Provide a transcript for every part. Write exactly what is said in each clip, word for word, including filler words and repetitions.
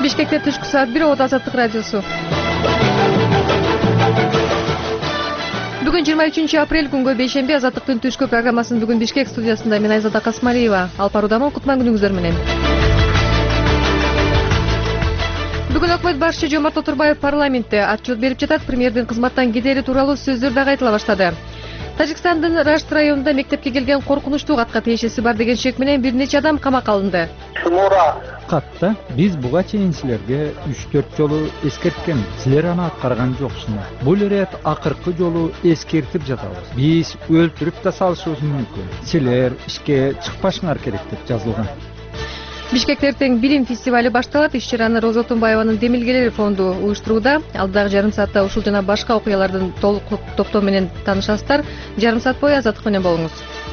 Бишкекте түшкү саат бир Оот Азаттык радиосу. Бүгүн жыйырма үчүнчү апрель күнгө бейшемби. Азаттыктын түшкү программасын бүгүн Бишкек студиясында мен Айзада Касмалиева алып баруудамын. Кутман күнүңүздөр менен. Бүгүн өкмөт башчы Жомарт Отурбаев парламентте отчет берип жатат. Премьердин кызматтан кетери тууралуу сөздөр дагы айтыла баштады. Тажикстандын Рашт районунда мектепке келген коркунучтуу катка тиешеси бар деген шек менен бир нече адам камакка алынды. Катта биз буга чейин силерге үч төрт жолу эскерткенбиз. Силер аны аткарган жоксуңар. Бул ирет акыркы жолу эскертип жатабыз. Биз өлтүрүп да салышыбыз мүмкүн. Силер ишке чыкпашыңар керек деп жазылган. Бишкекте эртең билим фестивали башталат. Иш-чараны Роза Отунбаеванын Демилгелер фонду уюштурууда. Алдагы жарым саатта ушул жана башка окуялардын толук топтоо менен таанышасыздар. Жарым саат бою Азаттык менен болуңуз.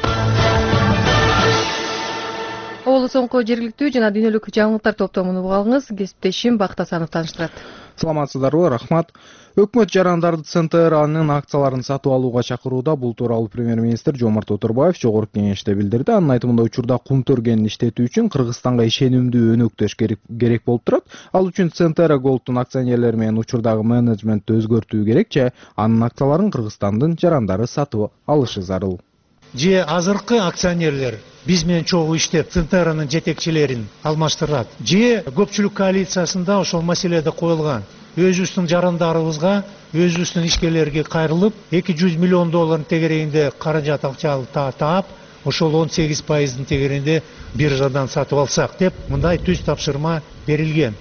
Оолу соңку жергиликтүү жана дүйнөлүк жаңылыктар топтомун угуп алыңыз. Кесиптешим Бакыт Асанов тааныштырат. Саламатсыздарбы, рахмат. Өкмөт жарандарды ЦНТРнын акцияларын сатып алууга чакырууда. Бул тууралуу премьер-министр Жомарт Отурбаев жогорку кеңеште билдирди. Анын айтымында учурда кумтөргенин иштетүү үчүн Кыргызстанга ишенимдүү өнөктөш керек болуп турат. Ал үчүн ЦНТР Голдтун акционерлери менен учурдагы менеджментти өзгөртүү керек же анын акцияларын Кыргызстандын жарандары сатып алышы зарыл. Же азыркы акционерлер биз менен чогуу иштеп ЦНТРнын жетекчилерин алмаштырат. Же көпчүлүк коалициясында ошол маселеде коюлган. Өзүбүздүн жарандарыбызга, өзүбүздүн ишкерлерге кайрылып, эки жүз миллион доллардын тегерегинде каражат акча таап, ошол он сегиз пайыздын тегерегинде биржадан сатып алсак деп мындай түз тапшырма берилген.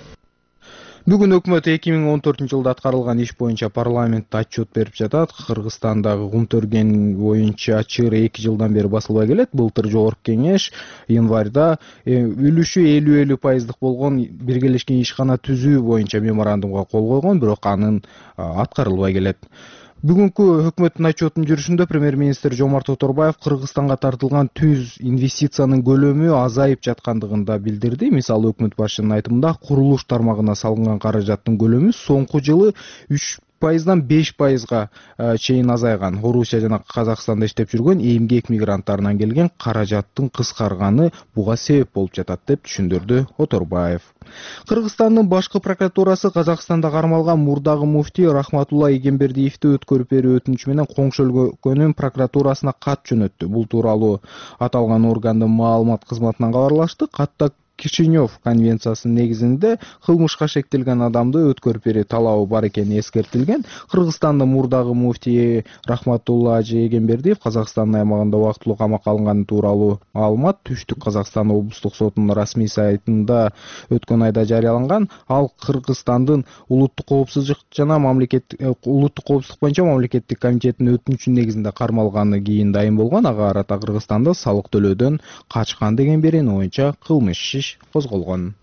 Бүгүн өкмөт эки миң он төртүнчү жылда аткарылган иш боюнча парламентте отчет берип жатат. Кыргызстандагы кумтөрген боюнча чыр эки жылдан бери басылбай келет. Былтыр жогорку кеңеш январда үлүшү элүү элүү пайыздык болгон биргелешкен ишкана түзүү боюнча меморандумга кол койгон, бирок анын аткарылбай келет. Бүгүнкү өкмөттүн отчетунун жүрүшүндө премьер-министр Жомарт Отурбаев Кыргызстанга тартылган түз инвестициянын көлөмү азайып жаткандыгын да билдирди. Мисалы, өкмөт башчынын айтымында курулуш тармагына салынган каражаттын көлөмү соңку жылы үч пайыздан беш пайызга чейин азайган. Орусия жана Казакстанда иштеп жүргөн эмгек мигранттарынан келген каражаттын кыскарганы буга себеп болуп жатат деп түшүндүрдү Отурбаев. Кыргызстандын башкы прокуратурасы Казакстанда кармалган мурдагы муфтий Рахматулла Игембердиевди өткөрүп берүү өтүнүчү менен коңшу өлкөнүн прокуратурасына кат жөнөттү. Бул тууралуу аталган органдын маалымат кызматынан кабарлашты. Катта Кишинев конвенциясынын негизинде кылмышка шектелген адамды өткөрүп берүү талабы бар экени эскертилген. Кыргызстандын мурдагы муфтии Рахматулла Игембердиев Казакстандын аймагында убактылуу камакка алынганы тууралуу маалымат Түштүк Казакстан облустук сотунун расмий сайтында өткөн айда жарыяланган. Ал Кыргызстандын улуттук коопсуздук жана мамлекеттик улуттук коопсуздук боюнча мамлекеттик комитетинин өтүнүчүнүн негизинде кармалганы кийин дайын болгон. Ага карата Кыргызстанда салык төлөөдөн качкан деген берени боюнча кылмыш иш козголгон.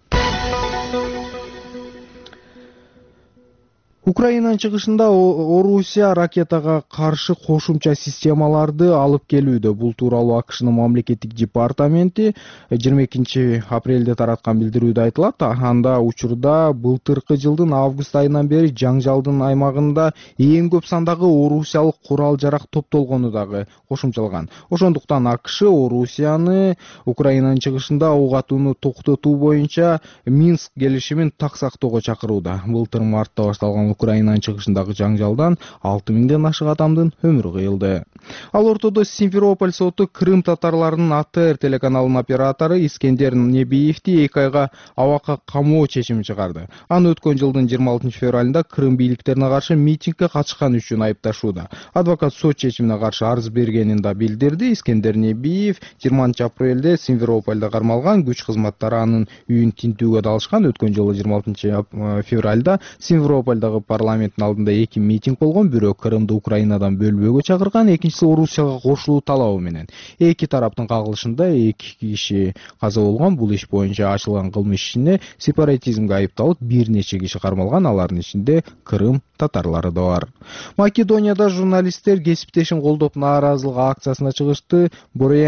Украинанын чыгышында Орусия ракетага каршы кошумча системаларды алып келүүдө. Бул тууралуу АКШнын мамлекеттик департаменти жыйырма экинчи апрелде тараткан билдирүүдө айтылат. Анда учурда былтыркы жылдын август айынан бери жаңжалдын аймагында эң көп сандагы орусиялык курал-жарак топтолгону дагы кошумчалган. Ошондуктан АКШ Орусияны Украинанын чыгышында ок атууну токтотуу боюнча Минск келишимин так сактоого чакырууда. Былтыр мартта башталган Украинанын чыгышындагы жаңжалдан алты миңден ашык адамдын өмүрү кыйылды. Ал ортодо Симферополь соту Крым татарларынын АТР телеканалынын оператору Искендер Небиевди эки айга абакка камоо чечими чыгарды. Аны өткөн жылдын жыйырма алтынчы февралында Крым бийликтерине каршы митингге катышкан үчүн айыпташууда. Адвокат сот чечимине каршы арыз бергенин да билдирди. Искендер Небиев жыйырманчы апрелде Симферопольдо кармалган. Күч кызматтары анын үйүн тинтүүгө да алышкан. Өткөн жылы жыйырма алтынчы февралда Симферопольдогу парламенттин алдында эки митинг болгон. Бирөө Крымды Украинадан бөлбөөгө чакырган, экинчиси Орусияга кошулуу талабы менен. Эки тараптын кагылышында эки киши каза болгон. Бул иш боюнча ачылган кылмыш ишине сепаратизмге айыпталып бир нече киши кармалган. Алардын ичинде Крым татарлары да бар. Македонияда журналисттер кесиптешин колдоп нааразылык акциясына чыгышты. Борян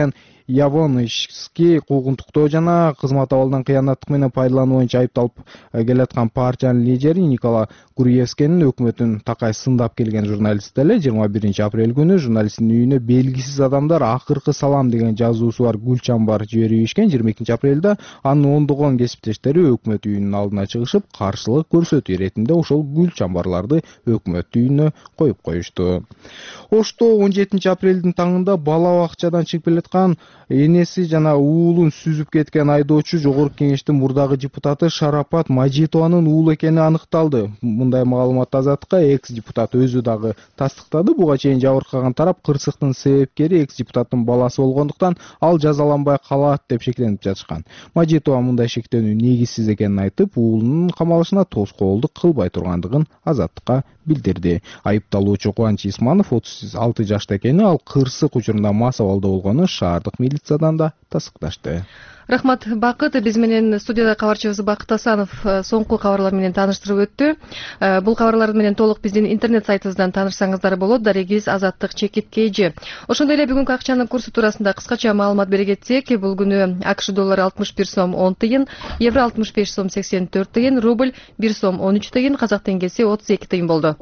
Явонский куугунтуктоо жана кызмат абалдан кыянаттык менен пайдалануу боюнча айыпталып келаткан партиянын лидери Никола Гурьевскийнин өкмөтүн такай сындап келген журналист эле жыйырма биринчи апрель күнү журналисттин үйүнө белгисиз адамдар акыркы салам деген жазуусу бар гүл чамбар жиберип ишкен. жыйырма экинчи апрелде анын ондогон кесиптештери өкмөт үйүнүнүн алдына чыгышып, каршылык көрсөтүү иретинде ошол гүл чамбарларды өкмөт үйүнө коюп коюшту. Ошто он жетинчи апрелдин таңында бала бакчадан чыгып келаткан энеси жана уулун сүзүп кеткен айдоочу Жогорку Кеңештин мурдагы депутаты Шарапат Мажитованын уулу экени аныкталды. Мындай маалыматты Азаттыкка экс-депутат өзү дагы тастыктады. Буга чейин жабыркаган тарап кырсыктын себепкери экс-депутаттын баласы болгондуктан ал жазаланбай калат деп шектенип жатышкан. Мажитова мындай шектенүү негизсиз экенин айтып, уулунун камалышына тоскоолдук кылбай тургандыгын Азаттыкка билдирди. Айыпталуучу Кубанч Исманов отуз алты жашта экени, ал кырсык учурунда мас абалда болгонун шаардык милициядан да тастыкташты. Рахмат, Бакыт. Биз менен студияда кабарчыбыз Бакыт Асанов соңку кабарлар менен тааныштырып өттү. Бул кабарлар менен толук биздин интернет сайтыбыздан таанышсаңыздар болот. Дарегиз Азаттык чекит kg. Ошондой эле бүгүнкү акчанын курсу туурасында кыскача маалымат бере кетсек, бул күнү АКШ доллары алтымыш бир сом он тыйын, евро алтымыш беш сом сексен төрт тыйын, рубль бир сом он үч тыйын, казак теңгеси отуз эки тыйын болду.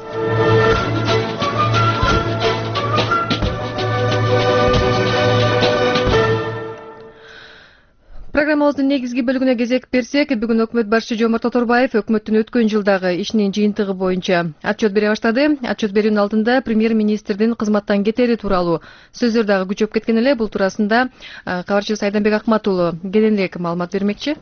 Программабыздын негизги бөлүгүнө кезек берсек, бүгүн өкмөт башчы Жомарт Оторбаев өкмөттүн өткөн жылдагы ишинин жыйынтыгы боюнча отчет бере баштады. Отчет берүүнүн алдында премьер-министрдин кызматтан кетери тууралуу сөздөр дагы күчөп кеткен эле. Бул туурасында кабарчыбыз Айданбек Акмат уулу кененирээк маалымат бермекчи.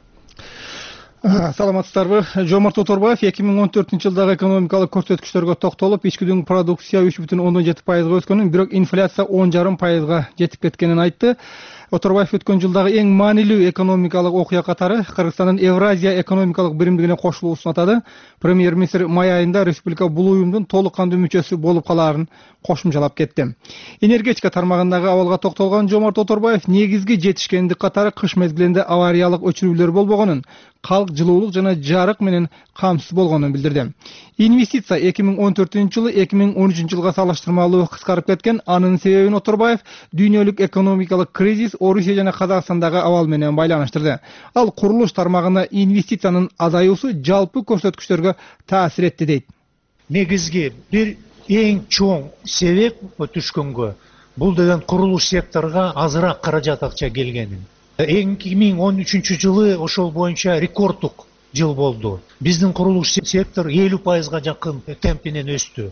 Саламатсыздарбы? Жомарт Оторбаев эки миң он төртүнчү жылдагы экономикалык көрсөткүчтөргө токтолуп, ички дүң продукция үч бүтүн ондон жети пайызга өскөнүн, бирок инфляция он жарым пайызга жетип кеткенин айтты. Оторбаев өткөн жылдагы эң маанилүү экономикалык окуя катары Кыргызстандын Евразия экономикалык биримдигине кошулуусун атады. Премьер-министр май айында республика бул уюмдун толук кандуу мүчөсү болуп калаарын кошумчалап кетти. Энергетика тармагындагы абалга токтолгон Жомарт Оторбаев негизги жетишкендик катары кыш мезгилинде авариялык өчүрүүлөр болбогонун, калк жылуулук жана жарык менен камсыз болгонун билдирди. Инвестиция эки миң он төртүнчү жылы эки миң он үчүнчү жылга салыштырмалуу кыскарып кеткен. Анын себебин Оторбаев дүйнөлүк экономикалык кризис Орусия жана Казакстандагы абал менен байланыштырды. Ал курулуш тармагына инвестициянын азаюусу жалпы көрсөткүчтөргө таасир этти дейт. Негизги бир эң чоң себеп түшкөнгө бул деген курулуш секторуна азыраак каражат акча келгени. эки миң он үчүнчү жылы ошол боюнча рекорддук жыл болду. Биздин курулуш сектор элүү пайызга жакын темп менен өстү.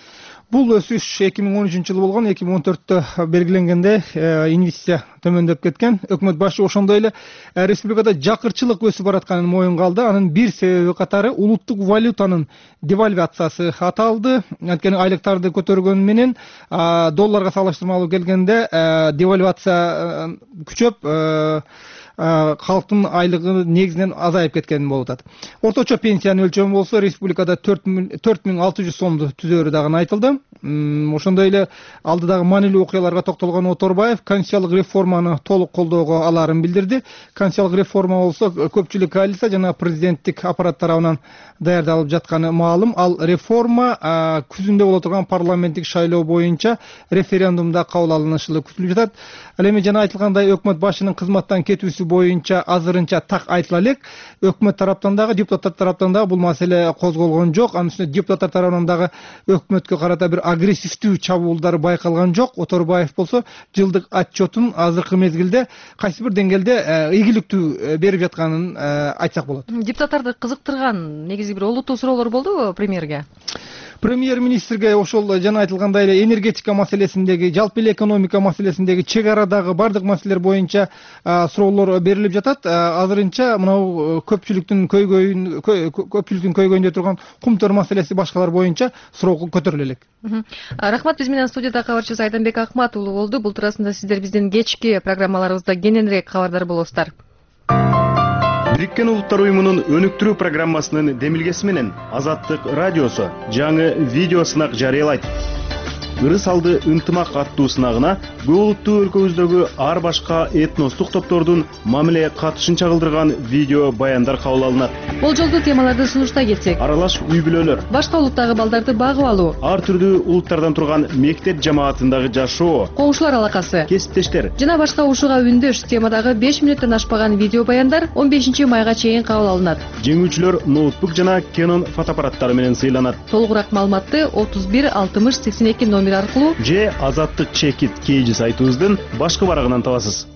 Бул өсүш эки миң он үчүнчү жылы болгон, эки миң он төрттө белгиленгенде инвестиция төмөндөп кеткен. Өкмөт башы ошондой эле республикада жакырчылык өсүп баратканын моюнга алды. Анын бир себеби катары улуттук валютанын девальвациясы аталды. Анткени айлыктарды көтөргөн менен долларга салыштырмалуу келгенде девальвация күчөп халктын айлыгы негизинен азайып кеткен болуп атат. Орточо пенсиянын өлчөмү болсо республикада төрт миң алты жүз сомду түзөөрү дагы айтылды. Ошондой эле алдыдагы маанилүү окуяларга токтолгон Оторбаев конституциялык реформаны толук колдоого алаарын билдирди. Конституциялык реформа болсо көпчүлүк коалиция жана президенттик аппарат тарабынан даярдалып жатканы маалым. Ал реформа күзүндө боло турган парламенттик шайлоо боюнча референдумда кабыл алынышылы күтүлүп жатат. Ал эми жана айтылгандай өкмөт башынын кызматтан кетүүсү боюнча азырынча так айтыла элек. Өкмөт тараптан дагы, депутаттар тараптан дагы бул маселе козголгон жок. Анын үстүнө депутаттар тарабынан дагы өкмөткө карата бир агрессивдүү чабуулдар байкалган жок. Оторбаев болсо жылдык отчетун азыркы мезгилде кайсы бир деңгээлде ийгиликтүү берип жатканын айтсак болот. Депутаттарды кызыктырган негизи бир олуттуу суроолор болдубу премьерге? Премьер-министрге ошол жана айтылгандай эле энергетика маселесиндеги, жалпы эле экономика маселесиндеги, чек арадагы бардык маселелер боюнча суроолор берилип жатат. Азырынча мынау көпчүлүктүн көйгөйүн көпчүлүктүн көйгөйүндө турган кумтөр маселеси башкалар боюнча суроо көтөрүлө элек. Рахмат. Биз менен студияда кабарчыбыз Айданбек Акмат уулу болду. Бул туурасында сиздер биздин кечки программаларыбызда кененирээк кабардар болосуздар. Бириккен Улуттар уюмунун өнүктүрүү программасынын демилгеси менен Азаттык радиосу жаңы видео сынак жарыялайт. ырыс алды ынтымак аттуу сынагына көп улуттуу өлкөбүздөгү ар башка этностук топтордун мамиле катышын чагылдырган видео баяндар кабыл алынат. Болжолдуу темаларды сунуштай кетсек, аралаш үй бүлөлөр, башка улуттагы балдарды багып алуу, ар түрдүү улуттардан турган мектеп жамаатындагы жашоо, коңшулар алакасы, кесиптештер жана башка ушуга үндөш темадагы беш мүнөттөн ашпаган видео баяндар он бешинчи майга чейин кабыл алынат. Жеңүүчүлөр ноутбук жана Canon фотоаппараттары менен сыйланат. Толугураак маалыматты отуз бир алтымыш сексен эки номер аркылуу же азаттык чекит кейжи сайтыбыздын башкы барагынан табасыз.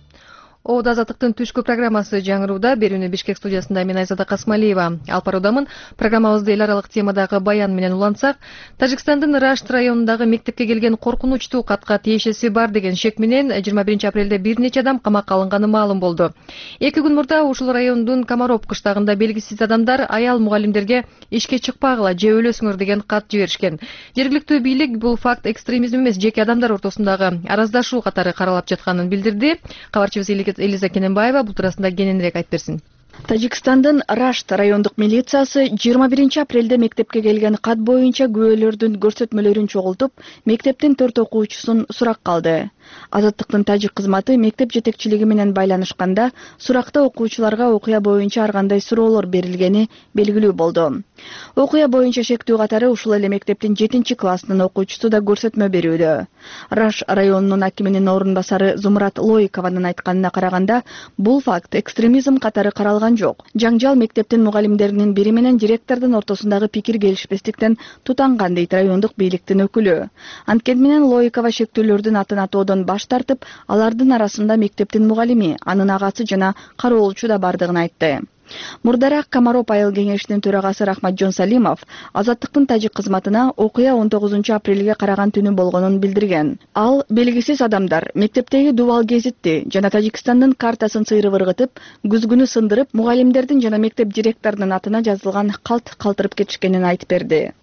Оод азаттыктын түшкү программасы жаңырууда. Берүүнү Бишкек студиясында мен Айзада Касмалиева алып баруудамын. Программабызды эл аралык темадагы баян менен улантсак, Тажикстандын Рашт районундагы мектепке келген коркунучтуу катка тиешеси бар деген шек менен жыйырма биринчи апрелде бир нече адам камакка алынганы маалым болду. Эки күн мурда ушул райондун Комаров кыштагында белгисиз адамдар аял мугалимдерге ишке чыкпагыла же өлөсүңөр деген кат жиберишкен. Жергиликтүү бийлик бул факт экстремизм эмес, жеке адамдар ортосундагы араздашуу катары каралап жатканын билдирди. Кабарчыбыз Элиза Кененбаева бул туурасында кененирээк айтып берсин. Тажикстандын Рашт райондук милициясы жыйырма биринчи апрелде мектепке келген кат боюнча күбөлөрдүн көрсөтмөлөрүн чогултуп, мектептин төрт окуучусун суракка алды. Азаттыктын тажик кызматы мектеп жетекчилиги менен байланышканда, суракта окуучуларга окуя боюнча ар кандай суроолор берилгени белгилүү болду. Окуя боюнча шектүү катары ушул эле мектептин жетинчи класснын окуучусу да көрсөтмө берүүдө. Раш районунун акиминин орун басары Зумрат Лоикованын айтканына караганда, бул факт экстремизм катары каралган жок. Жаңжал мектептин мугалимдеринин бири менен директордун ортосундагы пикир келишпестиктен тутанган дейт райондук бийликтин өкүлү. Анткени менен Лоикова шектүүлөрдүн атын атоодон баш тартып, алардын арасында мектептин мугалими, анын агасы жана кароолчу да бардыгын айтты. Мурдараак Комаров айыл кеңешинин төрагасы Рахматжон Салимов Азаттыктын тажик кызматына окуя он тогузунчу апрелге караган түнү болгонун билдирген. Ал белгисиз адамдар мектептеги дубал гезитти жана Тажикстандын картасын сыйрып ыргытып, күзгүнү сындырып, мугалимдердин жана мектеп директорунун атына жазылган калт калтырып кетишкенин айтып берди.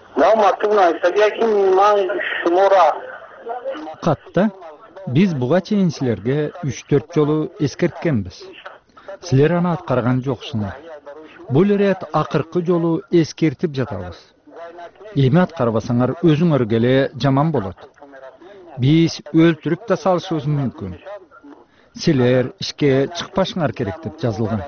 Катта биз буга чейин силерге үч төрт жолу эскерткенбиз. Силер аны аткарган жоксуңар. Бул ирет акыркы жолу эскертип жатабыз. Эми аткарбасаңар өзүңөргө эле жаман болот. Биз өлтүрүп да салышыбыз мүмкүн. Силер ишке чыкпашыңар керек деп жазылган.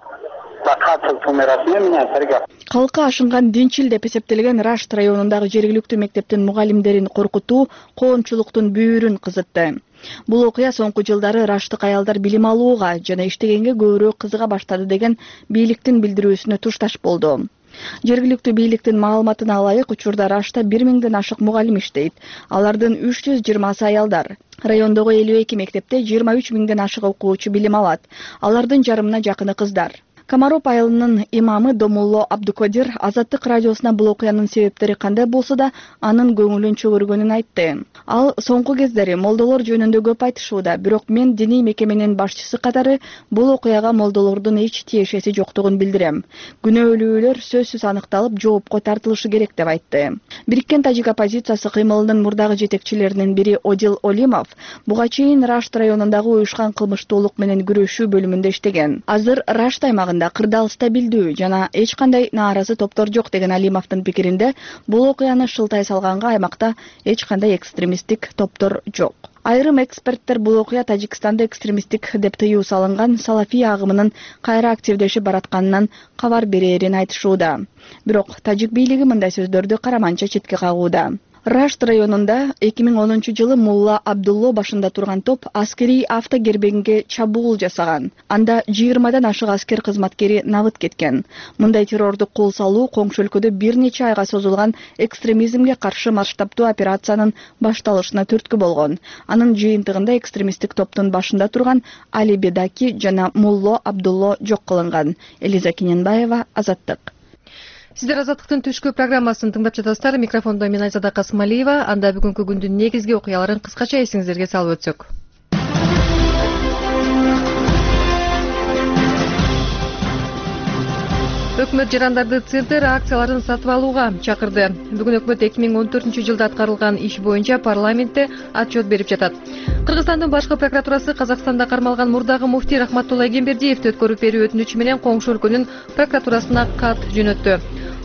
Калкы ашынган динчил деп эсептелген Рашт районундагы жергиликтүү мектептин мугалимдерин коркутуу коомчулуктун бүйүрүн кызытты. Бул окуя соңку жылдары раштык аялдар билим алууга жана иштегенге көбүрөөк кызыга баштады деген бийликтин билдирүүсүнө тушташ болду. Жергиликтүү бийликтин маалыматына ылайык, учурда Рашта бир миңден ашык мугалим иштейт. Алардын үч жүз жыйырмасы аялдар. Райондогу элүү эки мектепте жыйырма үч миңден ашык окуучу билим алат. Алардын жарымына жакыны кыздар. Комаров айылынын имамы Домулло Абдукодир Азаттык радиосуна бул окуянын себептери кандай болсо да анын көңүлүн чөгөргөнүн айтты. Ал соңку кездери молдолор жөнүндө көп айтышууда, бирок мен диний мекеменин башчысы катары бул окуяга молдолордун эч тиешеси жоктугун билдирем. Күнөөлүүлөр сөзсүз аныкталып, жоопко тартылышы керек деп айтты. Бириккен тажик оппозициясы кыймылынын мурдагы жетекчилеринин бири Одил Олимов буга чейин Рашт районундагы уюшкан кылмыштуулук менен күрөшүү бөлүмүндө иштеген. Азыр Рашт аймагында кырдаал стабилдүү жана эч кандай нааразы топтор жок деген Алимовдун пикиринде, бул окуяны шылтай салганга аймакта эч кандай экстремисттик топтор жок. Айрым эксперттер бул окуя Тажикстанда экстремисттик деп тыюу салынган салафий агымынын кайра активдешип баратканынан кабар берерин айтышууда. Бирок тажик бийлиги мындай сөздөрдү караманча четке кагууда. Рашт районунда эки миң онунчу жылы Мулла Абдулло башында турган топ аскерий автогербеңге чабуул жасаган. Анда жыйырмадан ашык аскер кызматкери набыт кеткен. Мындай террорду кол салуу коңшу өлкөдө бир нече айга созулган экстремизмге каршы масштабтуу операциянын башталышына түрткү болгон. Анын жыйынтыгында экстремисттик топтун башында турган Али Бедаки жана Мулло Абдулло жок кылынган. Элиза Кененбаева, Азаттык. Сиздер Азаттыктын түшкү программасын тыңдап жатасыздар. Микрофондо мен Айзада Касмалиева. Анда бүгүнкү күндүн негизги окуяларын кыскача эсиңиздерге салып өтсөк. Өкмөт жарандарды центр акцияларын сатып алууга чакырды. Бүгүн өкмөт эки миң он төртүнчү жылда аткарылган иш боюнча парламентте отчет берип жатат. Кыргызстандын башкы прокуратурасы Казакстанда кармалган мурдагы муфтий Рахматулла Эгембердиевди өткөрүп берүү өтүнүчү менен коңшу өлкөнүн прокуратурасына кат жөнөттү.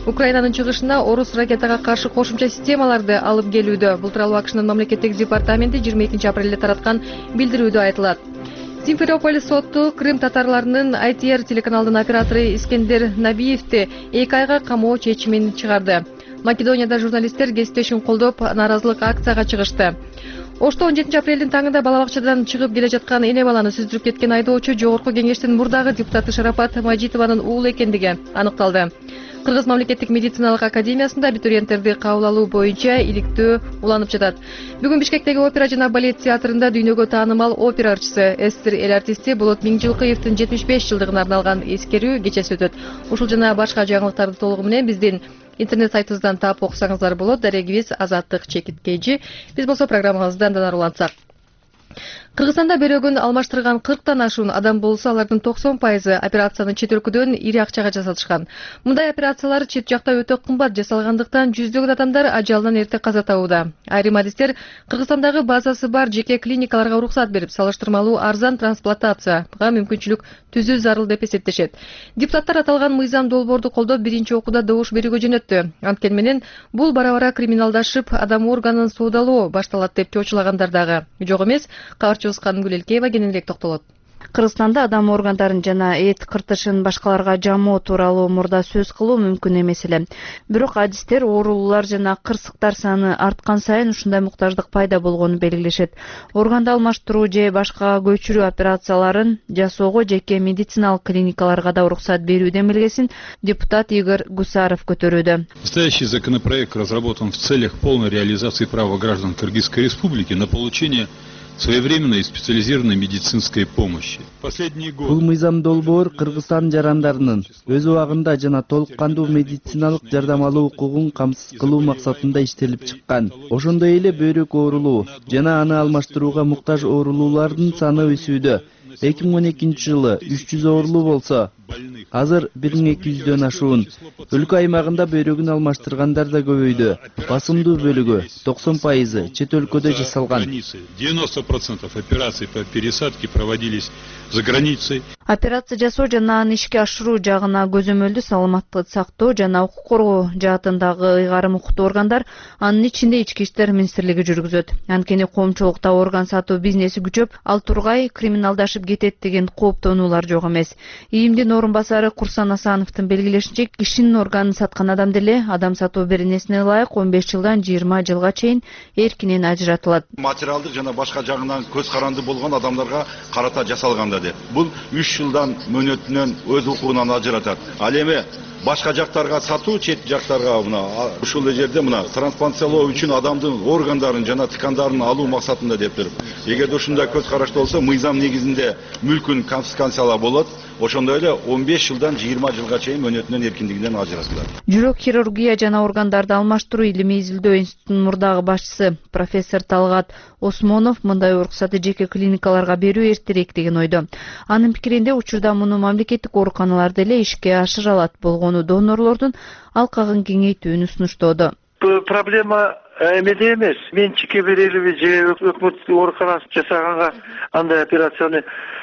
Украинанын чыгышына орус ракетага каршы кошумча системаларды алып келүүдө. Бул тууралуу АКШнын мамлекеттик департаменти жыйырма экинчи апрелде тараткан билдирүүдө айтылат. Симферополь соту Крым татарларынын ай ти эр телеканалдын оператору Искендер Набиевди эки айга камоо чечимин чыгарды. Македонияда журналисттер кесиптешин колдоп нааразылык акцияга чыгышты. Ошто он жетинчи апрелдин таңында бала бакчадан чыгып келе жаткан эне баланы сүздүрүп кеткен айдоочу Жогорку Кеңештин мурдагы депутаты Шарапат Мажитованын уулу экендиги аныкталды. Кыргыз мамлекеттик медициналык академиясында абитуриенттерди кабыл алуу боюнча иликтөө уланып жатат. Бүгүн Бишкектеги опера жана балет театрында дүйнөгө таанымал опера ырчысы, эстер эл артисти Болот Миңжилкыевдин жетимиш беш жылдыгына арналган эскерүү кечеси өтөт. Ушул жана башка жаңылыктарды толугу менен биздин интернет сайтыбыздан таап окусаңыздар болот. Дарегибиз Азаттык Чекиткейчи. Биз болсо программабыздан улантсак. Кыргызстанда бөйрөгүн алмаштырган кырктан ашуун адам болсо, алардын токсон пайызы операцияны чет өлкөдөн ири акчага жасатышкан. Мындай операциялар чет жакта өтө кымбат жасалгандыктан жүздөгөн адамдар ажалынан эрте каза табууда. Айрым адистер Кыргызстандагы базасы бар жеке клиникаларга уруксат берип, салыштырмалуу арзан трансплантацияга мүмкүнчүлүк түзүү зарыл деп эсептешет. Депутаттар аталган мыйзам долбоорду колдоп биринчи окууда добуш берүүгө жөнөттү. Анткени менен бул бара-бара криминалдашып, адам органын соодалоо башталат деп чочулагандар дагы жок эмес. Кабарчыбыз Канымгүл Элкеева кененирээк токтолот. Кыргызстанда адам органдарын жана эт кыртышын башкаларга жамоо тууралуу мурда сөз кылуу мүмкүн эмес эле. Бирок адистер оорулуулар жана кырсыктар саны арткан сайын ушундай муктаждык пайда болгонун белгилешет. Органды алмаштыруу же башкага көчүрүү операцияларын жасоого жеке медициналык клиникаларга да уруксат берүү демилгесин депутат Игорь Гусаров көтөрүүдө. Настоящий законопроект разработан в целях полной реализации права граждан Кыргызской Республики на получение своевременной и специализированной медицинской помощи. Последние годы бул мыйзам долбоор Кыргызстан жарандарынын өз убагында жана толук кандуу медициналык жардам алуу укугун камсыз кылуу максатында иштелип чыккан. Ошондой эле бөйрөк оорулуу жана аны алмаштырууга муктаж оорулуулардын саны өсүүдө. эки миң он экинчи жылы үч жүз оорулуу болсо, азыр бир миң эки жүздөн ашуун. Өлкө аймагында бөйрөгүн алмаштыргандар да көбөйдү. Басымдуу бөлүгү токсон пайызы чет өлкөдө жасалган. девяносто процентов операций по пересадке проводились за границей. Операция жасоо жана аны ишке ашыруу жагына көзөмөлдү саламаттыкты сактоо жана укук коргоо жаатындагы ыйгарым укуктуу органдар, анын ичинде Ички иштер министрлиги жүргүзөт. Анткени коомчулукта орган сатуу бизнеси күчөп, ал тургай криминалдашып кетет деген кооптонуулар жок эмес. ИИМдин орун басары Курсан Асановдун белгилешинче, кишинин органын саткан адам деле адам сатуу беренесине ылайык он беш жылдан жыйырма жылга чейин эркинен ажыратылат. Материалдык жана башка жагынан көз каранды болгон адамдарга карата жасалганда деп. Бул үч жылдан мөөнөтүнөн өз укугунан ажыратат. Ал эми башка жактарга сатуу, чет жактарга мына ушул жерде мына трансплантациялоо үчүн адамдын органдарын жана ткандарын алуу максатында деп туруп. Эгерде ушундай көз карашты болсо, мыйзам негизинде мүлкүн конфискациялоо болот. Ошондой эле он беш жылдан жыйырма жылга чейин мөөнөтүнөн эркиндигинен ажыратылат. Жүрөк хирургия жана органдарды алмаштыруу илимий изилдөө институтунун мурдагы башчысы профессор Талгат Осмонов мындай уруксаты жеке клиникаларга берүү эртерээк деген ойдо. Анын пикиринде учурда муну мамлекеттик ооруканалар деле ишке ашыра алат болгону донорлордун алкагын кеңейтүүнү сунуштоодо. Проблема эмеде эмес. Менчикке берелиби же өкмөт ооруканасы жасаганга андай операцияны.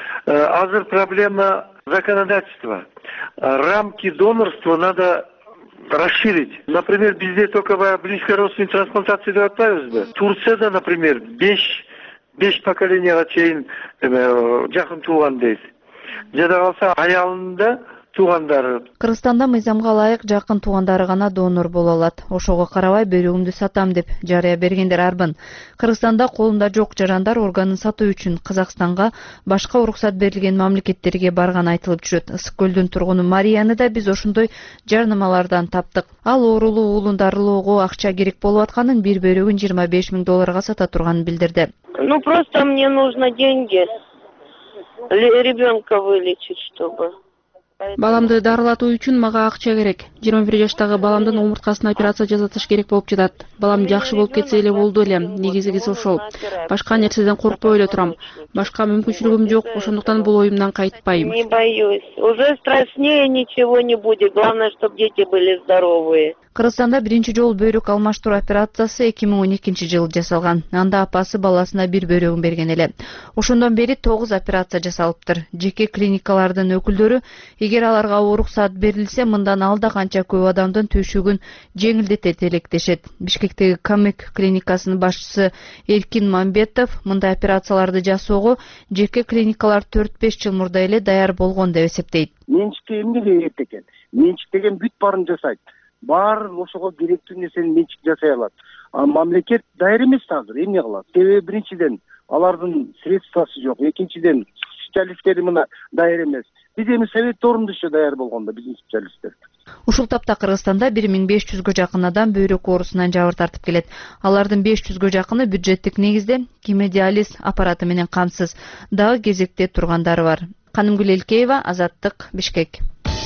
Азыр проблема законодательства. Рамки донорства надо расширить. Например, bizde только близкая родственная трансплантация деп атпайбызбы? Турцияда, например, беш беш поколенияга чейин жакын тууган дейт. Жада калса аялында туугандары. Кыргызстанда мыйзамга ылайык жакын туугандары гана донор боло алат. Ошого карабай бөйрөгүмдү сатам деп жарыя бергендер арбын. Кыргызстанда колунда жок жарандар органын сатуу үчүн Казакстанга, башка уруксат берилген мамлекеттерге барган айтылып жүрөт. Ысык көлдүн тургуну Марияны да биз ошондой жарнамалардан таптык. Ал оорулуу уулун дарылоого акча керек болуп атканын, бир бөйрөгүн жыйырма беш миң долларга сата турганын билдирди. Ну просто мне нужно деньги. Ребенка вылечить, чтобы. Баламды дарылатуу үчүн мага акча керек. жыйырма бир жаштагы баламдын омурткасына операция жасатыш керек болуп жатат. Балам жакшы болуп кетсе эле болду эле. Негизгиси ошол. Башка нерседен коркпой эле турам. Башка мүмкүнчүлүгүм жок, ошондуктан бул оюмдан кайтпайм. Не боюсь. Уже страшнее ничего не будет. Главное, чтобы дети были здоровые. Кыргызстанда биринчи жолу бөйрөк алмаштыруу операциясы эки миң он экинчи жылы жасалган. Анда апасы баласына бир бөйрөгүн берген эле. Ошондон бери тогуз операция жасалыптыр. Жеке клиникалардын өкүлдөрү эгер аларга уруксат берилсе, мындан алда канча көп адамдын түйшүгүн жеңилдетет электешет. Бишкектеги Камек клиникасынын башчысы Эркин Мамбетов мындай операцияларды жасоого жеке клиникалар төрт беш жыл мурда эле даяр болгон деп эсептейт. Менчикке эмне керек экен? Менчик деген бүт баарын жасайт. Бар ошого керектүү нерсени менчик жасай алат. А мамлекет даяр эмес азыр эмне кылат? Себеби биринчиден алардын средствосы жок, экинчиден специалисттери мына даяр эмес. Биз эми совет орунда еще даяр болгондо биздин специалисттер. Ушул тапта Кыргызстанда бир миң беш жүзгө жакын адам бөйрөк оорусунан жабыр тартып келет. Алардын беш жүзгө жакыны бюджеттик негизде гемодиализ аппараты менен камсыз. Дагы кезекте тургандары бар. Канымгүл Элкеева, Азаттык, Бишкек.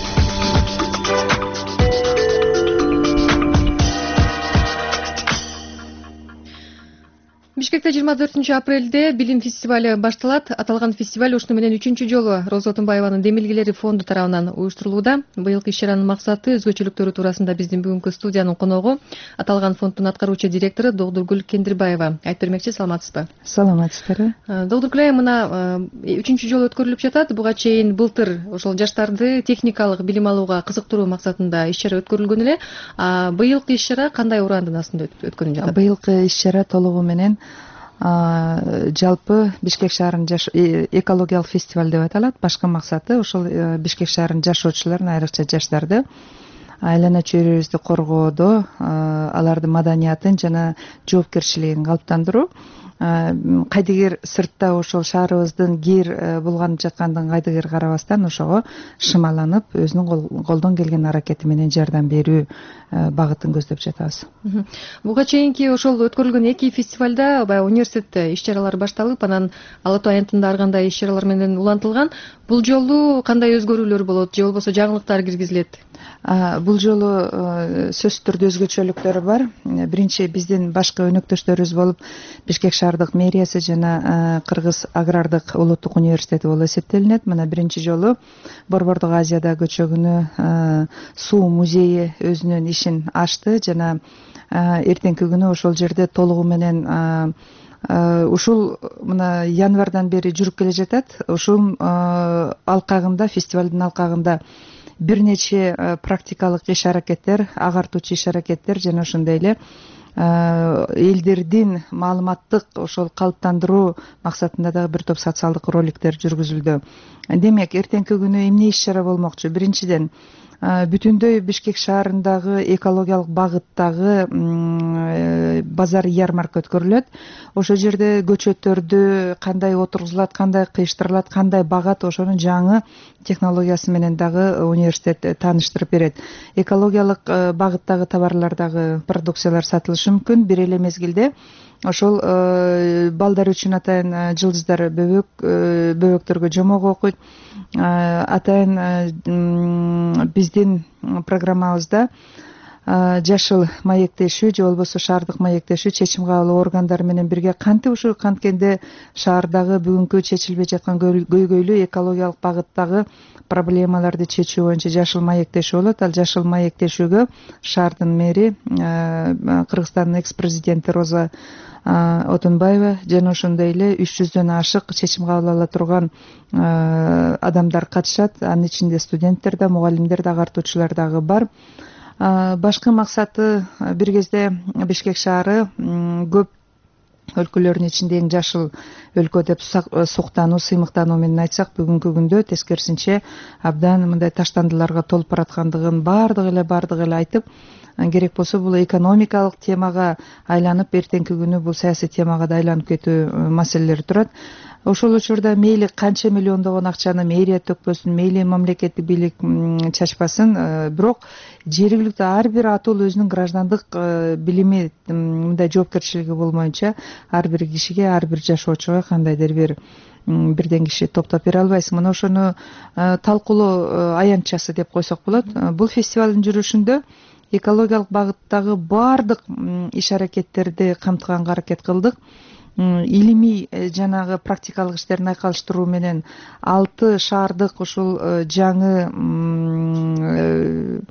Бишкекте жыйырма төртүнчү апрелде билим фестивале башталат. Аталган фестиваль ушуну менен үчүнчү жолу Роза Отунбаеванын Демилгелери фонду тарабынан уюштурулууда. Быйылкы иш-чаранын максаты өзгөчөлүктөрү туурасында биздин бүгүнкү студиянын коногу аталган фонддун аткаруучу директору Догдургүл Кендирбаева айтып бермекчи. Саламатсызбы? Саламатсызбы. Догдургүл айым, мына үчүнчү жолу өткөрүлүп жатат. Буга чейин былтыр ошол жаштарды техникалык билим алууга кызыктыруу максатында иш-чара өткөрүлгөн эле. Быйылкы иш-чара кандай урандын астында өткөрүлүп жатат? Быйылкы иш-чара толугу менен жалпы Бишкек шаарынын экологиялык фестиваль деп аталат. Башкы максаты ошол Бишкек шаарынын жашоочуларын, айрыкча жаштарды айлана чөйрөбүздү коргоодо алардын маданиятын жана жоопкерчилигин калыптандыруу. Кайдыгер сыртта ошол шаарыбыздын кир булганып жаткандыгын кайдыгер карабастан ошого шымаланып, өзүнүн колдон келген аракети менен жардам берүү багытын көздөп жатабыз. Буга чейинки ошол өткөрүлгөн эки фестивалда баягы университет иш-чаралары башталып, анан Ала Тоо аянтында ар кандай иш-чаралар менен улантылган. Бул жолу кандай өзгөрүүлөр болот же болбосо жаңылыктар киргизилет? Бул жолу сөзсүз түрдө өзгөчөлүктөр бар. Биринчи, биздин башкы өнөктөштөрүбүз болуп Бишкек шаардык мэриясы жана Кыргыз агрардык улуттук университети болуп эсептелинет. Мына биринчи жолу Борбордук Азияда көчөгүнү суу музейи өзүнүн ишин ачты жана эртеңки күнү ошол жерде толугу менен ушул мына январдан бери жүрүп келе жатат. Ушул алкагында, фестивалдын алкагында бир нече практикалык иш-аракеттер, агартуучу иш-аракеттер жана ошондой эле элдердин маалыматтык ошол калыптандыруу максатында дагы бир топ социалдык роликтер жүргүзүлдү. Демек, эртеңки күнү эмне иш-чара болмокчу? Биринчиден, бүтүндөй Бишкек шаарындагы экологиялык багыттагы базар ярмарка өткөрүлөт. Ошол жерде көчөттөрдү кандай отургузулат, кандай кыйыштырылат, кандай багат, ошонун жаңы технологиясы менен дагы университет тааныштырып берет. Экологиялык багыттагы товарлар дагы, продукциялар сатылышы мүмкүн. Бир эле мезгилде ошол балдар үчүн атайын жылдыздар бөбөк бөбөктөргө жомок окуйт. Атайын биздин программабызда жашыл маектешүү же болбосо шаардык маектешүү чечим кабыл органдары менен бирге кантип ушу канткенде шаардагы бүгүнкү чечилбей жаткан көйгөйлүү экологиялык багыттагы проблемаларды чечүү боюнча жашыл маектешүү болот. Ал жашыл маектешүүгө шаардын мэри, Кыргызстандын экс президенти Роза Отунбаева жана ошондой эле үч жүздөн ашык чечим кабыл ала турган адамдар катышат. Анын ичинде студенттер да, мугалимдер да, агартуучулар дагы бар. Башкы максаты, бир кезде Бишкек шаары көп өлкөлөрдүн ичинде эң жашыл өлкө деп суктануу, сыймыктануу менен айтсак, бүгүнкү күндө тескерисинче абдан мындай таштандыларга толуп бараткандыгын бардыгы эле бардыгы эле айтып, керек болсо бул экономикалык темага айланып, эртеңки күнү бул саясий темага да айланып кетүү маселелери турат. Ошол учурда мейли канча миллиондогон акчаны мэрия төкпөсүн, мейли мамлекеттик бийлик чачпасын, бирок жергиликтүү ар бир атыл өзүнүн граждандык билими, мындай жоопкерчилиги болмоюнча ар бир кишиге, ар бир жашоочуга кандайдыр бир бирден киши топтоп бере албайсың. Мына ошону талкуулоо аянтчасы деп койсок болот. Бул фестивалдын жүрүшүндө экологиялык багыттагы баардык иш-аракеттерди камтыганга аракет кылдык. Илимий жанагы практикалык иштерин айкалыштыруу менен алты шаардык ушул жаңы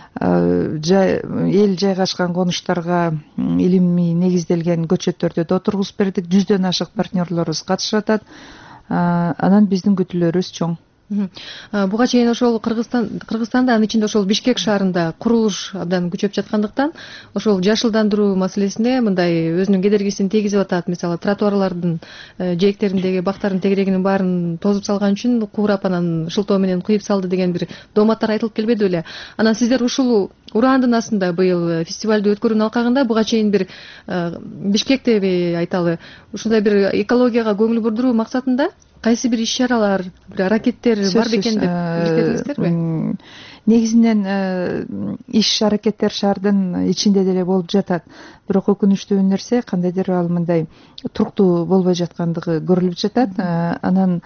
эл жайгашкан конуштарга илимий негизделген көчөттөрдү да отургузуп бердик. Жүздөн ашык партнерлорубуз катышып атат. Анан биздин күтүүлөрүбүз чоң. Буга чейин ошол Кыргызстан Кыргызстанда анын ичинде ошол Бишкек шаарында курулуш абдан күчөп жаткандыктан ошол жашылдандыруу маселесине мындай өзүнүн кедергисин тийгизип атат. Мисалы тротуарлардын жээктериндеги бактардын тегерегинин баарын тозуп салган үчүн куурап анан шылтоо менен кыйып салды деген бир дооматтар айтылып келбеди беле? Анан сиздер ушул ураандын астында быйыл фестивалды өткөрүүнүн алкагында буга чейин бир Бишкектеби айталы ушундай бир экологияга көңүл бурдуруу максатында кайсы бир иш-чаралар, бир аракеттер бар бекен деп эсептедиңиздерби? Негизинен иш-аракеттер шаардын ичинде деле болуп жатат. Бирок өкүнүчтүү нерсе кандайдыр ал мындай туруктуу болбой жаткандыгы көрүлүп жатат. Анан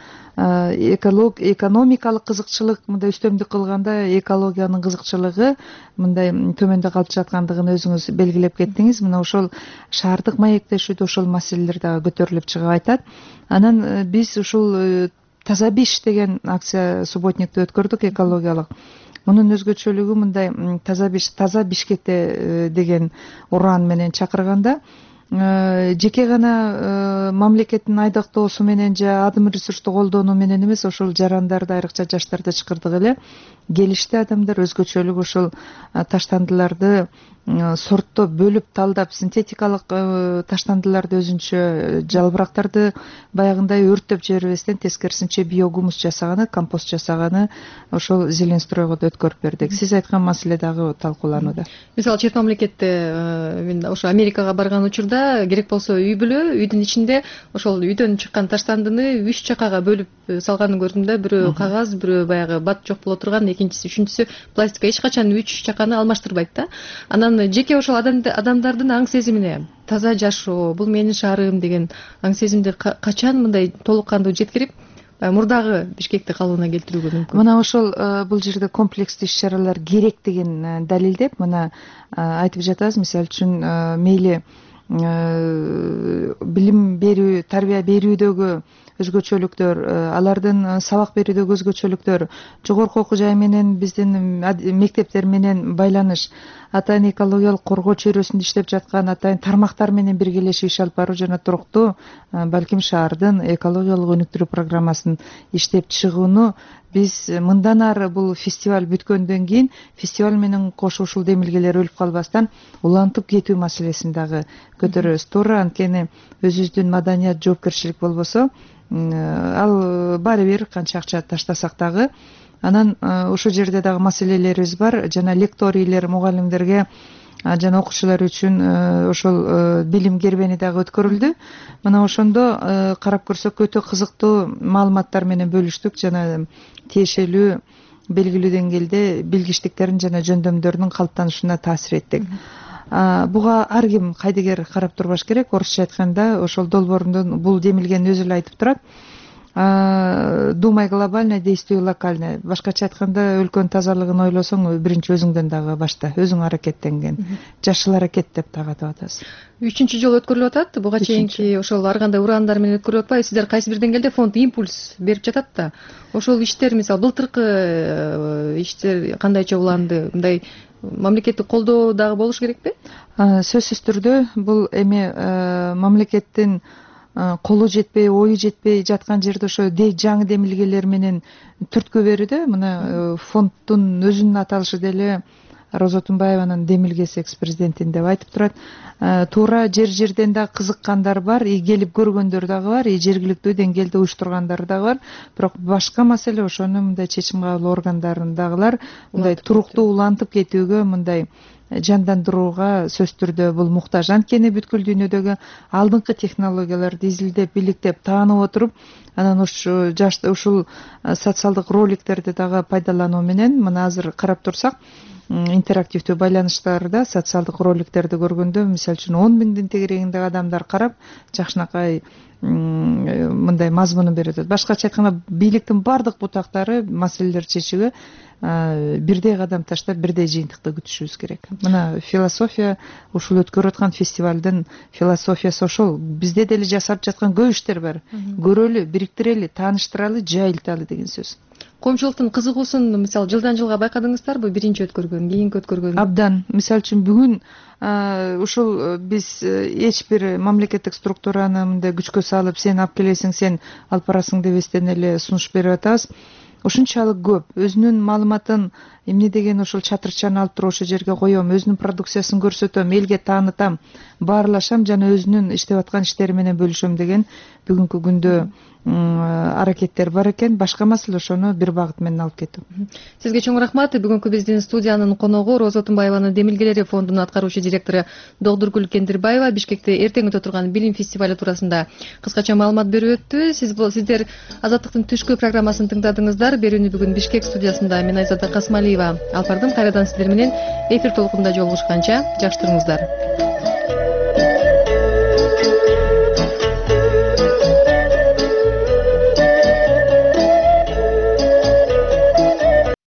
экономикалык кызыкчылык мындай үстөмдүк кылганда экологиянын кызыкчылыгы мындай төмөндө калып жаткандыгын өзүңүз белгилеп кеттиңиз. Мына ошол шаардык маектешүүдө ошол маселелер дагы көтөрүлүп чыгып айтат. Анан биз ушул таза биш деген акция субботникти өткөрдүк экологиялык. Мунун өзгөчөлүгү мындай таза биш таза Бишкекте деген ураан менен чакырганда жеке гана мамлекеттин айдактоосу менен же адым ресурсту колдонуу менен эмес, ошол жарандарды, айрыкча жаштарды чакырдык эле. Келишти адамдар, өзгөчөлүк ошол таштандыларды сорттоп, бөлүп, талдап, синтетикалык таштандыларды өзүнчө жалбырактарды баягындай өрттөп жибербестен тескерисинче биогумус жасаганы, компост жасаганы ошол Зеленстройго да өткөрүп бердик. Сиз айткан маселе дагы талкууланууда. Мисалы чет мамлекетте мен ошо Америкага барган учурда керек болсо үй бүлө, үйдүн ичинде ошол үйдөн чыккан таштандыны үч чакага бөлүп салганын көрдүм да. Бирөө кагаз, бирөө баягы бат жок боло турган, экинчиси, үчүнчүсү пластика. Эч качан үч чаканы алмаштырбайт да. Анан жеке ошол адамдардын аң сезимине таза жашоо, бул менин шаарым деген аң сезимди качан мындай толук кандуу жеткирип мурдагы Бишкекти калыбына келтирүүгө мүмкүн? Мына ошол бул жерде комплекстүү иш-чаралар керектигин далилдеп мына айтып жатабыз. Мисалы үчүн мейли билим берүү, тарбия берүүдөгү өзгөчөлүктөр, алардын сабак берүүдөгү өзгөчөлүктөр, жогорку окуу жай менен биздин мектептер менен байланыш, атайын экологиялык коргоо чөйрөсүндө иштеп жаткан атайын тармактар менен биргелешип иш алып баруу жана туруктуу балким шаардын экологиялык өнүктүрүү программасын иштеп чыгууну биз мындан ары бул фестиваль бүткөндөн кийин фестиваль менен кошо ушул демилгелер өлүп калбастан улантып кетүү маселесин дагы көтөрөбүз. Туура, анткени өзүбүздүн маданият, жоопкерчилик болбосо ал баары бир канча акча таштасак дагы. Анан ошол жерде дагы маселелерибиз бар. Жана лекторийлер, мугалимдерге жана окуучулар үчүн ошол билим кербени дагы өткөрүлдү. Мына ошондо карап көрсөк өтө кызыктуу маалыматтар менен бөлүштүк жана тиешелүү белгилүү деңгээлде билгичтиктерин жана жөндөмдөрдүн калыптанышына таасир эттик. Буга ар ким кайдыгер карап турбаш керек. Орусча айтканда ошол долбоорундун бул демилгени өзү эле айтып турат. Думай глобально, действуй локально. Башкача айтканда, өлкөнүн тазалыгын ойлосоң, биринчи өзүңдөн дагы башта, өзүң аракеттенген. Жашыл аракет деп дагы атап атабыз. Үчүнчү жолу өткөрүлүп атат. Буга чейинки ошол ар кандай ураандар менен өткөрүлүп атпайбы? Сиздер кайсы бир деңгээлде фонд импульс берип жатат да. Ошол иштер, мисалы былтыркы иштер кандайча уланды? Мындай мамлекеттик колдоо дагы болуш керекпи? Сөзсүз түрдө бул эми мамлекеттин колу жетпей, ою жетпей жаткан жерде ошо жаңы демилгелер менен түрткү берүүдө. Мына фонддун өзүнүн аталышы деле Роза Тунбаеванын демилгеси экс-президентин деп айтып турат. Туура жер жерден да кызыккандар бар, и келип көргөндөр дагы бар, и жергиликтүү деңгээлде уюштургандар дагы бар. Бирок башка маселе ошону мындай чечим кабыл органдарындагылар мындай туруктуу улантып кетүүгө, мындай жандандырууга сөзсүз түрдө бул муктаж. Анткени бүткүл дүйнөдөгү алдыңкы технологияларды изилдеп, иликтеп, таанып отуруп, анан ушул ушул социалдык роликтерди дагы пайдалануу менен мына азыр карап турсак, интерактивдүү байланыштарда социалдык роликтерди көргөндө, мисалы үчүн он миңдин тегерегиндеги адамдар карап, жакшынакай мындай мазмунун берип атат. Башкача айтканда, бийликтин бардык бутактары маселелерди чечүүгө бирдей кадам таштап, бирдей жыйынтыкты күтүшүбүз керек. Мына философия, ушул өткөрүп аткан фестивалдын философиясы ошол. Бизде деле жасап жаткан көп иштер бар. Көрөлү, бириктирели, тааныштыралы, жайылталы деген сөз. коомчулуктун кызыгуусун мисалы жылдан жылга байкадыңыздарбы, биринчи өткөргөн, кийинки өткөргөн? Абдан. Мисалы үчүн бүгүн ушул биз эч бир мамлекеттик структураны мындай күчкө салып, сен алып келесиң, сен алып барасың дебестен эле сунуш берип атабыз. Ушунчалык көп өзүнүн маалыматын эмне деген ушул чатырчаны алып туруп ошол жерге коем, өзүнүн продукциясын көрсөтөм, элге таанытам, баарлашам жана өзүнүн иштеп аткан иштери менен бөлүшөм деген бүгүнкү күндө аракеттер бар экен. Башка маселе ошону бир багыт менен алып кетүү. Сизге чоң рахмат. Бүгүнкү биздин студиянын коногу Роза Отунбаеванын Демилгелери фондунун аткаруучу директору Догдургүл Кендирбаева Бишкекте эртең өтө турган билим фестивалю туурасында кыскача маалымат берип өттү. Сиз сиздер Азаттыктын түшкү программасын тыңдадыңыздар. Берүүнү бүгүн Бишкек студиясында мен Айзада Касмалиева алып бардым. Кайрадан сиздер менен эфир толкунунда жолугушканча жакшы туруңуздар.